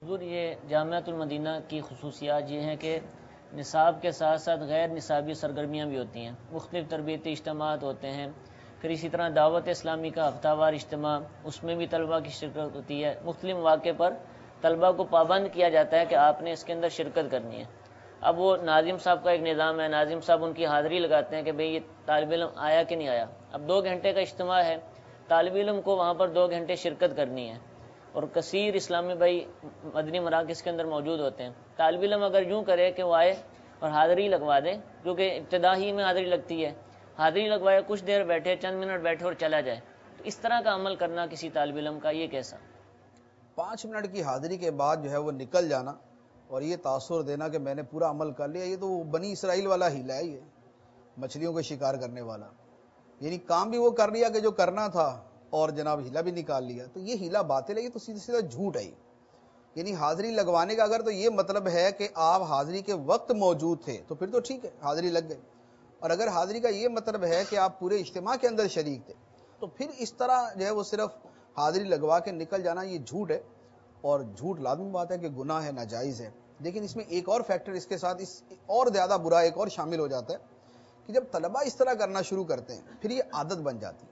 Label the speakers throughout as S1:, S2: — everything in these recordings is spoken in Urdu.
S1: حضور یہ جامعۃ المدینہ کی خصوصیات یہ ہیں کہ نصاب کے ساتھ ساتھ غیر نصابی سرگرمیاں بھی ہوتی ہیں، مختلف تربیتی اجتماعات ہوتے ہیں، پھر اسی طرح دعوت اسلامی کا ہفتہ وار اجتماع، اس میں بھی طلباء کی شرکت ہوتی ہے۔ مختلف مواقع پر طلباء کو پابند کیا جاتا ہے کہ آپ نے اس کے اندر شرکت کرنی ہے۔ اب وہ ناظم صاحب کا ایک نظام ہے، ناظم صاحب ان کی حاضری لگاتے ہیں کہ بھئی یہ طالب علم آیا کہ نہیں آیا۔ اب 2 گھنٹے کا اجتماع ہے، طالب علم کو وہاں پر 2 گھنٹے شرکت کرنی ہے، اور کثیر اسلامی بھائی مدنی مراکز کے اندر موجود ہوتے ہیں۔ طالب علم اگر یوں کرے کہ وہ آئے اور حاضری لگوا دے، کیونکہ ابتدا ہی میں حاضری لگتی ہے، حاضری لگوائے، کچھ دیر بیٹھے، چند منٹ بیٹھے اور چلا جائے، تو اس طرح کا عمل کرنا کسی طالب علم کا یہ کیسا؟
S2: 5 منٹ کی حاضری کے بعد جو ہے وہ نکل جانا اور یہ تاثر دینا کہ میں نے پورا عمل کر لیا، یہ تو بنی اسرائیل والا ہیلا ہے، یہ مچھلیوں کو شکار کرنے والا، یعنی کام بھی وہ کر لیا کہ جو کرنا تھا اور جناب ہیلا بھی نکال لیا۔ تو یہ ہیلا باطل ہے، یہ تو سیدھا سیدھا جھوٹ ہے۔ یعنی حاضری لگوانے کا اگر تو یہ مطلب ہے کہ آپ حاضری کے وقت موجود تھے تو پھر تو ٹھیک ہے، حاضری لگ گئی، اور اگر حاضری کا یہ مطلب ہے کہ آپ پورے اجتماع کے اندر شریک تھے تو پھر اس طرح جو ہے وہ صرف حاضری لگوا کے نکل جانا یہ جھوٹ ہے، اور جھوٹ لازمی بات ہے کہ گناہ ہے، ناجائز ہے۔ لیکن اس میں ایک اور فیکٹر اس کے ساتھ اس اور زیادہ برا ایک اور شامل ہو جاتا ہے کہ جب طلباء اس طرح کرنا شروع کرتے ہیں پھر یہ عادت بن جاتی ہے۔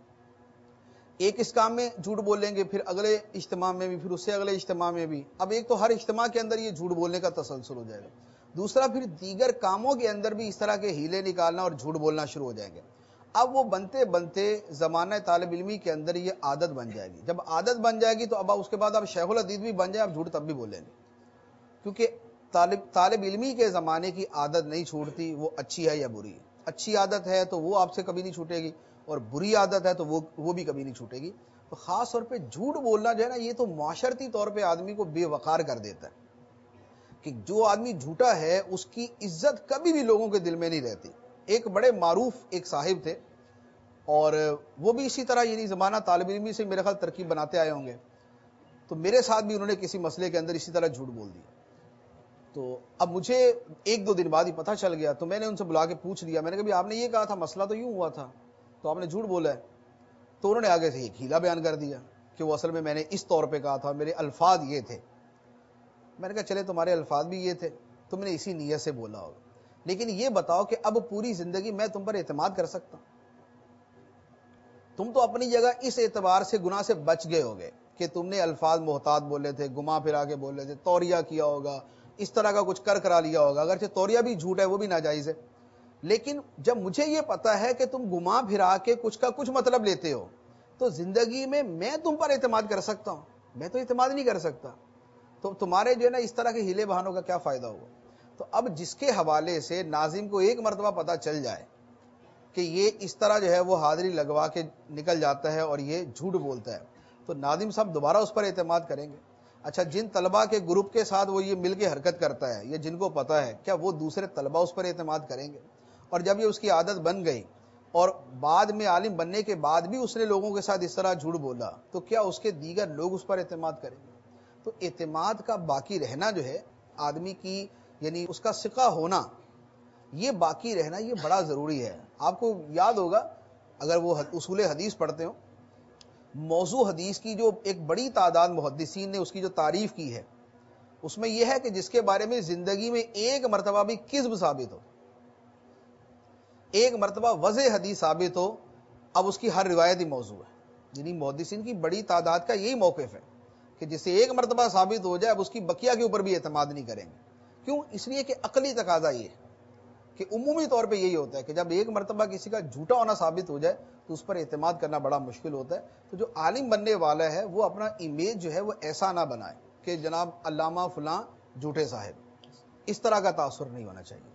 S2: ایک اس کام میں جھوٹ بولیں گے، پھر اگلے اجتماع میں بھی، پھر اس سے اگلے اجتماع میں بھی، اب ایک تو ہر اجتماع کے اندر یہ جھوٹ بولنے کا تسلسل ہو جائے گا، دوسرا پھر دیگر کاموں کے اندر بھی اس طرح کے ہیلے نکالنا اور جھوٹ بولنا شروع ہو جائیں گے۔ اب وہ بنتے بنتے زمانہ طالب علمی کے اندر یہ عادت بن جائے گی۔ جب عادت بن جائے گی تو اب اس کے بعد آپ شیخ الحدیث بھی بن جائیں، آپ جھوٹ تب بھی بولیں گے، کیونکہ طالب علمی کے زمانے کی عادت نہیں چھوٹتی، وہ اچھی ہے یا بری ہے۔ اچھی عادت ہے تو وہ آپ سے کبھی نہیں چھوٹے گی، اور بری عادت ہے تو وہ بھی کبھی نہیں چھوٹے گی۔ تو خاص طور پہ جھوٹ بولنا جو ہے نا، یہ تو معاشرتی طور پہ آدمی کو بے وقار کر دیتا ہے، کہ جو آدمی جھوٹا ہے اس کی عزت کبھی بھی لوگوں کے دل میں نہیں رہتی۔ ایک بڑے معروف ایک صاحب تھے، اور وہ بھی اسی طرح یعنی زمانہ طالب علمی سے میرے خیال ترکیب بناتے آئے ہوں گے، تو میرے ساتھ بھی انہوں نے کسی مسئلے کے اندر اسی طرح جھوٹ بول دیا۔ تو اب مجھے 1-2 دن بعد ہی پتہ چل گیا، تو میں نے ان سے بلا کے پوچھ لیا، میں نے کہا بھی آپ نے یہ کہا تھا، مسئلہ تو یوں ہوا تھا، تو آپ نے جھوٹ بولا ہے۔ تو انہوں نے آگے سے ایک ہیلا بیان کر دیا کہ وہ اصل میں نے اس طور پہ کہا تھا، میرے الفاظ یہ تھے۔ میں نے کہا چلے تمہارے الفاظ بھی یہ تھے، تم نے اسی نیت سے بولا ہوگا، لیکن یہ بتاؤ کہ اب پوری زندگی میں تم پر اعتماد کر سکتا ہوں؟ تم تو اپنی جگہ اس اعتبار سے گناہ سے بچ گئے ہوگے کہ تم نے الفاظ محتاط بولے تھے، گما پھرا کے بولے تھے، توریہ کیا ہوگا، اس طرح کا کچھ کرا لیا ہوگا، اگرچہ توریہ بھی جھوٹ ہے، وہ بھی ناجائز ہے۔ لیکن جب مجھے یہ پتا ہے کہ تم گما پھرا کے کچھ کا کچھ مطلب لیتے ہو، تو زندگی میں تم پر اعتماد کر سکتا ہوں؟ میں تو اعتماد نہیں کر سکتا، تو تمہارے جو ہے نا اس طرح کے ہیلے بہانوں کا کیا فائدہ ہوا؟ تو اب جس کے حوالے سے ناظم کو ایک مرتبہ پتا چل جائے کہ یہ اس طرح جو ہے وہ حاضری لگوا کے نکل جاتا ہے اور یہ جھوٹ بولتا ہے، تو ناظم صاحب دوبارہ اس پر اعتماد کریں گے؟ اچھا، جن طلباء کے گروپ کے ساتھ وہ یہ مل کے حرکت کرتا ہے یا جن کو پتا ہے، کیا وہ دوسرے طلباء اس پر اعتماد کریں گے؟ اور جب یہ اس کی عادت بن گئی اور بعد میں عالم بننے کے بعد بھی اس نے لوگوں کے ساتھ اس طرح جھوٹ بولا، تو کیا اس کے دیگر لوگ اس پر اعتماد کریں گے؟ تو اعتماد کا باقی رہنا جو ہے آدمی کی، یعنی اس کا ثقہ ہونا، یہ باقی رہنا یہ بڑا ضروری ہے۔ آپ کو یاد ہوگا اگر وہ اصول حدیث پڑھتے ہو، موضوع حدیث کی جو ایک بڑی تعداد محدثین نے اس کی جو تعریف کی ہے، اس میں یہ ہے کہ جس کے بارے میں زندگی میں ایک مرتبہ بھی کذب ثابت ہو، ایک مرتبہ وضع حدیث ثابت ہو، اب اس کی ہر روایت ہی موضوع ہے۔ یعنی محدثین کی بڑی تعداد کا یہی موقف ہے کہ جسے ایک مرتبہ ثابت ہو جائے اب اس کی بقیہ کے اوپر بھی اعتماد نہیں کریں گے۔ کیوں؟ اس لیے کہ عقلی تقاضا یہ ہے کہ عمومی طور پہ یہی ہوتا ہے کہ جب ایک مرتبہ کسی کا جھوٹا ہونا ثابت ہو جائے تو اس پر اعتماد کرنا بڑا مشکل ہوتا ہے۔ تو جو عالم بننے والا ہے وہ اپنا امیج جو ہے وہ ایسا نہ بنائے کہ جناب علامہ فلاں جھوٹے صاحب، اس طرح کا تاثر نہیں ہونا چاہیے۔